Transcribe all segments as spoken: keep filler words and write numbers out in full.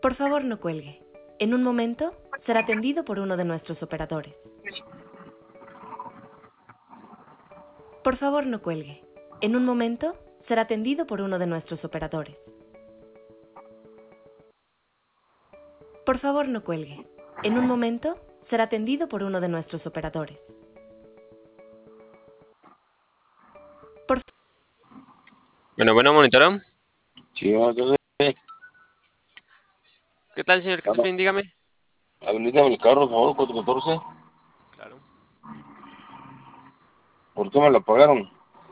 Por favor, no cuelgue. En un momento será atendido por uno de nuestros operadores. Por favor, no cuelgue. En un momento será atendido por uno de nuestros operadores. Por favor, no cuelgue. En un momento será atendido por uno de nuestros operadores. Por Bueno, bueno, monitoreo. Sí, bueno, entonces, ¿Qué tal, señor claro, Catherine? Dígame. habilítame el carro, por favor, cuatro catorce. Claro. ¿Por qué me lo pagaron?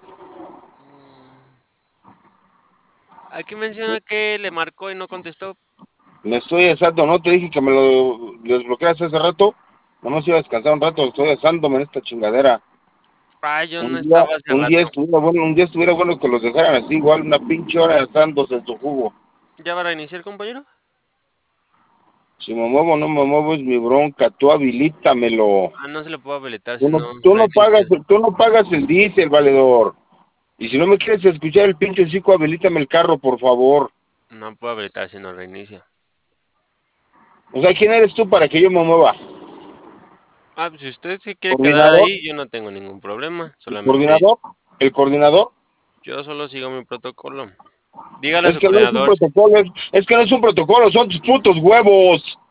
Aquí menciona que le marcó y no contestó. Le estoy asando, ¿no? Te dije que me lo desbloqueaste hace rato. Nomás iba a descansar un rato, estoy asándome en esta chingadera. Ah, yo no Un día, estaba hace un día rato. estuviera bueno, un día estuviera bueno que los dejaran así, igual una pinche hora asándose en su jugo. ¿Ya va a reiniciar, compañero? Si me muevo o no me muevo es mi bronca, tú habilítamelo. Ah, no se le puede habilitar Tú si no, no tú no pagas, reinicia. tú no pagas el diésel, valedor. Y si no me quieres escuchar el pinche chico, habilítame el carro, por favor. No puede habilitar si no reinicia. O sea, ¿quién eres tú para que yo me mueva? Ah, pues si usted se quiere quedar ¿Coordinador? ahí, yo no tengo ningún problema. ¿El Solamente coordinador? ¿El coordinador? yo solo sigo mi protocolo. Dígale a Es su que no es un coordinador. protocolo, es, es que no es un protocolo, son tus putos huevos.